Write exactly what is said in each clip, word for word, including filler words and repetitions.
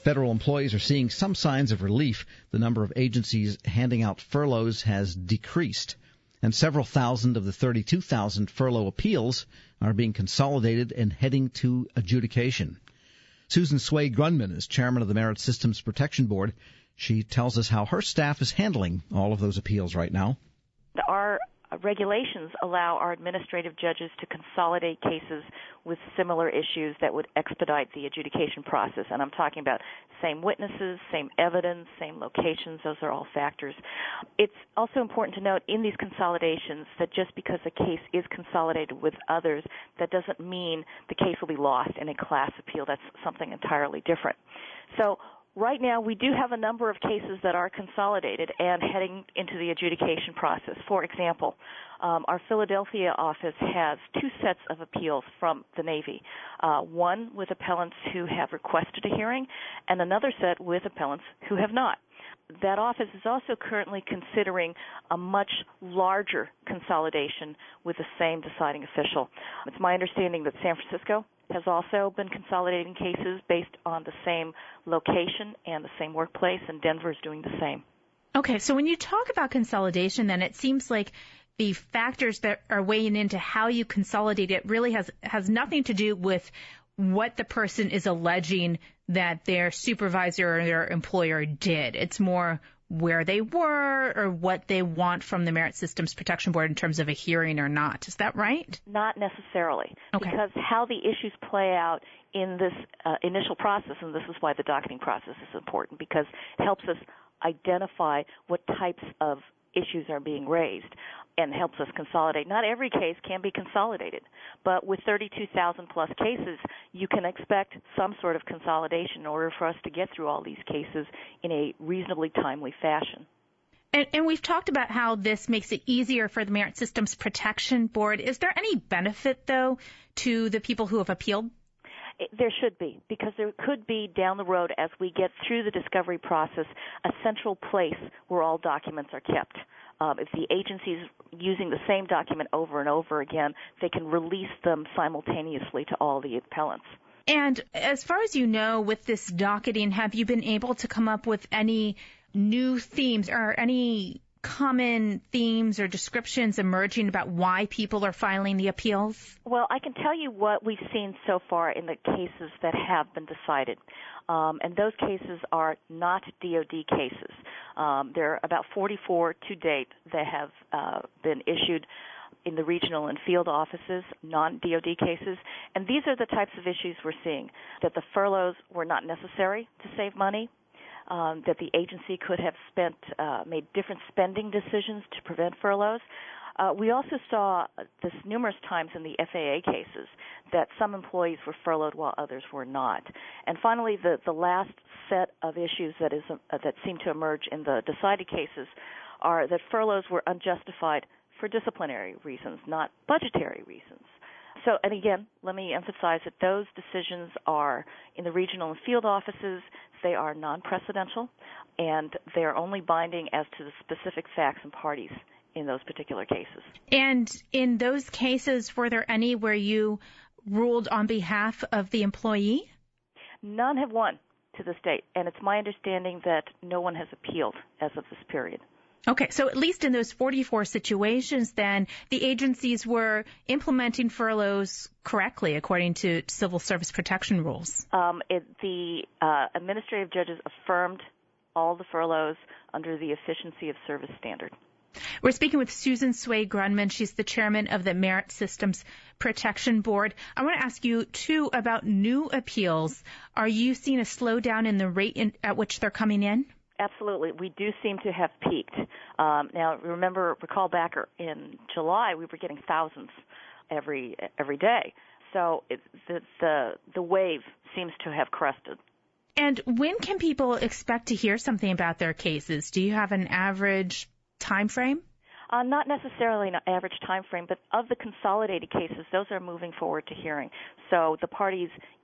Federal employees are seeing some signs of relief. The number of agencies handing out furloughs has decreased, and several thousand of the thirty-two thousand furlough appeals are being consolidated and heading to adjudication. Susan Sway Grundmann is chairman of the Merit Systems Protection Board. She tells us how her staff is handling all of those appeals right now. Our regulations allow our administrative judges to consolidate cases with similar issues that would expedite the adjudication process. And I'm talking about same witnesses, same evidence, same locations. Those are all factors. It's also important to note in these consolidations that just because a case is consolidated with others, that doesn't mean the case will be lost in a class appeal. That's something entirely different. So right now, we do have a number of cases that are consolidated and heading into the adjudication process. For example, um, our Philadelphia office has two sets of appeals from the Navy, uh, one with appellants who have requested a hearing and another set with appellants who have not. That office is also currently considering a much larger consolidation with the same deciding official. It's my understanding that San Francisco has also been consolidating cases based on the same location and the same workplace, and Denver is doing the same. Okay, so when you talk about consolidation, then it seems like the factors that are weighing into how you consolidate it really has, has nothing to do with what the person is alleging that their supervisor or their employer did. It's more where they were or what they want from the Merit Systems Protection Board in terms of a hearing or not. Is that right? Not necessarily. Okay. Because how the issues play out in this uh, initial process, and this is why the docketing process is important, because it helps us identify what types of issues are being raised and helps us consolidate. Not every case can be consolidated, but with thirty-two thousand plus cases, you can expect some sort of consolidation in order for us to get through all these cases in a reasonably timely fashion. And, and we've talked about how this makes it easier for the Merit Systems Protection Board. Is there any benefit, though, to the people who have appealed? There should be, because there could be down the road as we get through the discovery process a central place where all documents are kept. Um, if the agency is using the same document over and over again, they can release them simultaneously to all the appellants. And as far as you know, with this docketing, have you been able to come up with any new themes or any common themes or descriptions emerging about why people are filing the appeals? Well, I can tell you what we've seen so far in the cases that have been decided. Um, and those cases are not D O D cases. Um, there are about forty-four to date that have uh, been issued in the regional and field offices, non-D O D cases. And these are the types of issues we're seeing, that the furloughs were not necessary to save money, Um, that the agency could have spent, uh, made different spending decisions to prevent furloughs. Uh, we also saw this numerous times in the F A A cases that some employees were furloughed while others were not. And finally, the, the last set of issues that is uh, that seem to emerge in the decided cases are that furloughs were unjustified for disciplinary reasons, not budgetary reasons. So, and again, let me emphasize that those decisions are in the regional and field offices. They are non-precedential, and they are only binding as to the specific facts and parties in those particular cases. And in those cases, were there any where you ruled on behalf of the employee? None have won to this date, and it's my understanding that no one has appealed as of this period. Okay, so at least in those forty-four situations, then, the agencies were implementing furloughs correctly according to civil service protection rules. Um, it, the uh, administrative judges affirmed all the furloughs under the efficiency of service standard. We're speaking with Susan Sway Grundmann. She's the chairman of the Merit Systems Protection Board. I want to ask you, too, about new appeals. Are you seeing a slowdown in the rate in, at which they're coming in? Absolutely. We do seem to have peaked. Um, now, remember, recall back in July, we were getting thousands every every day. So it, the, the the wave seems to have crested. And when can people expect to hear something about their cases? Do you have an average time frame? Uh, not necessarily an average time frame, but of the consolidated cases, those are moving forward to hearing. So the parties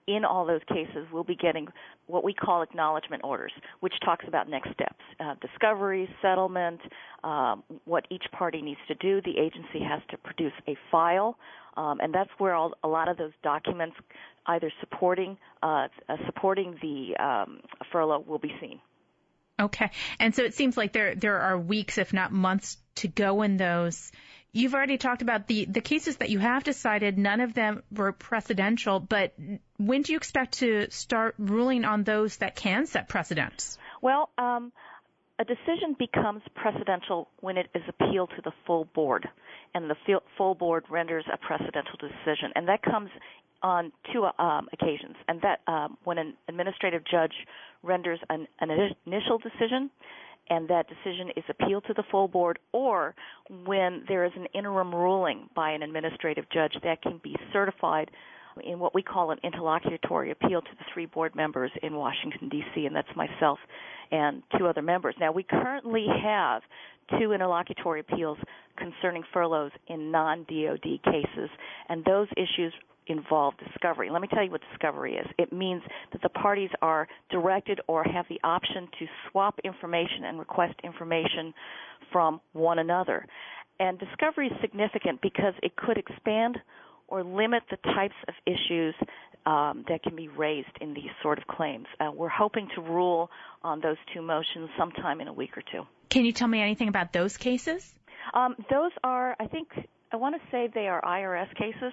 in all those cases, we'll be getting what we call acknowledgement orders, which talks about next steps, uh, discovery, settlement, um, what each party needs to do. The agency has to produce a file, um, and that's where all, a lot of those documents either supporting uh, uh, supporting the um, furlough will be seen. Okay. And so it seems like there there are weeks, if not months, to go in those. You've already talked about the, the cases that you have decided. None of them were precedential, but when do you expect to start ruling on those that can set precedents? Well, um, a decision becomes precedential when it is appealed to the full board, and the full board renders a precedential decision. And that comes on two um, occasions, and that um, when an administrative judge renders an, an initial decision, and that decision is appealed to the full board, or when there is an interim ruling by an administrative judge that can be certified in what we call an interlocutory appeal to the three board members in Washington, D C, and that's myself and two other members. Now, we currently have two interlocutory appeals concerning furloughs in non-D O D cases, and those issues involve discovery. Let me tell you what discovery is. It means that the parties are directed or have the option to swap information and request information from one another. And discovery is significant because it could expand or limit the types of issues um, that can be raised in these sort of claims. Uh, we're hoping to rule on those two motions sometime in a week or two. Can you tell me anything about those cases? Um, those are, I think, I want to say they are I R S cases.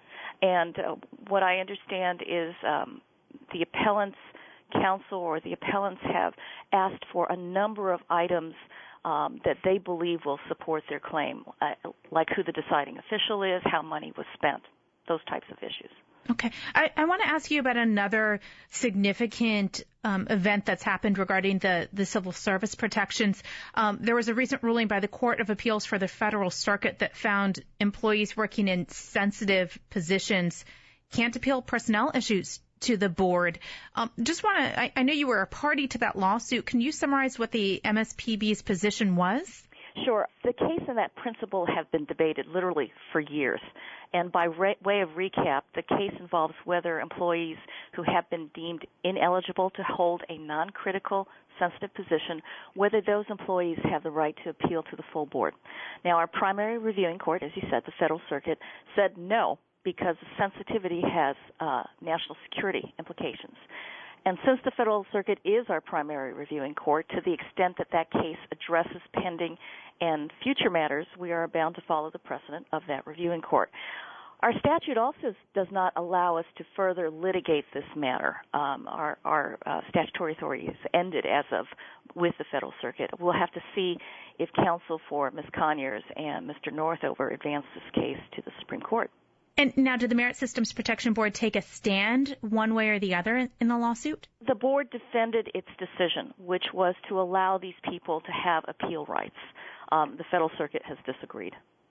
And uh, what I understand is um, the appellant's counsel or the appellants have asked for a number of items um, that they believe will support their claim, uh, like who the deciding official is, how money was spent, those types of issues. Okay. I, I want to ask you about another significant um, event that's happened regarding the, the civil service protections. Um, there was a recent ruling by the Court of Appeals for the Federal Circuit that found employees working in sensitive positions can't appeal personnel issues to the board. Um, just want to, I, I know you were a party to that lawsuit. Can you summarize what the M S P B's position was? Sure. The case and that principle have been debated literally for years. And by re- way of recap, the case involves whether employees who have been deemed ineligible to hold a non-critical sensitive position, whether those employees have the right to appeal to the full board. Now, our primary reviewing court, as you said, the Federal Circuit, said no because the sensitivity has uh, national security implications. And since the Federal Circuit is our primary reviewing court, to the extent that that case addresses pending and future matters, we are bound to follow the precedent of that reviewing court. Our statute also does not allow us to further litigate this matter. Um, our our uh, statutory authority is ended as of with the Federal Circuit. We'll have to see if counsel for Miz Conyers and Mister Northover advance this case to the Supreme Court. And now, did the Merit Systems Protection Board take a stand one way or the other in the lawsuit? The board defended its decision, which was to allow these people to have appeal rights. Um, the Federal Circuit has disagreed.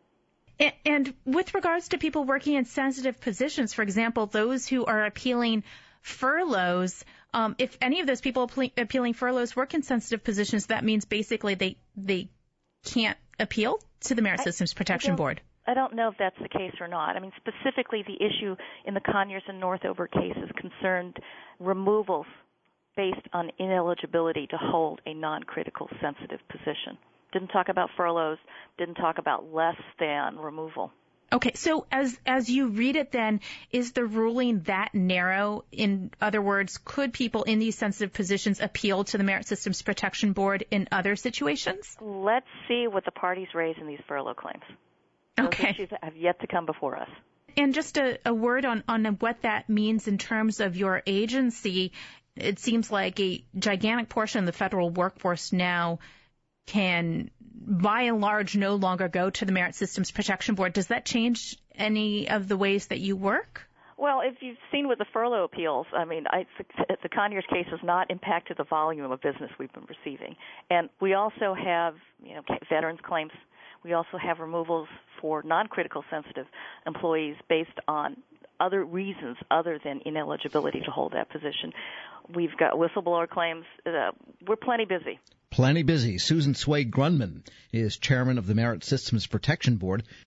And, and with regards to people working in sensitive positions, for example, those who are appealing furloughs, um, if any of those people appealing furloughs work in sensitive positions, that means basically they they can't appeal to the Merit I, Systems Protection I Board. I don't know if that's the case or not. I mean, specifically the issue in the Conyers and Northover cases concerned removals based on ineligibility to hold a non-critical sensitive position. Didn't talk about furloughs, didn't talk about less than removal. Okay, so as as you read it then, is the ruling that narrow? In other words, could people in these sensitive positions appeal to the Merit Systems Protection Board in other situations? Let's see what the parties raise in these furlough claims. Those okay. issues have yet to come before us. And just a, a word on, on what that means in terms of your agency. It seems like a gigantic portion of the federal workforce now can, by and large, no longer go to the Merit Systems Protection Board. Does that change any of the ways that you work? Well, if you've seen with the furlough appeals, I mean, I, the Conyers case has not impacted the volume of business we've been receiving. And we also have, you know, veterans claims. We also have removals for non-critical sensitive employees based on other reasons other than ineligibility to hold that position. We've got whistleblower claims. Uh, we're plenty busy. Plenty busy. Susan Sway Grundmann is chairman of the Merit Systems Protection Board.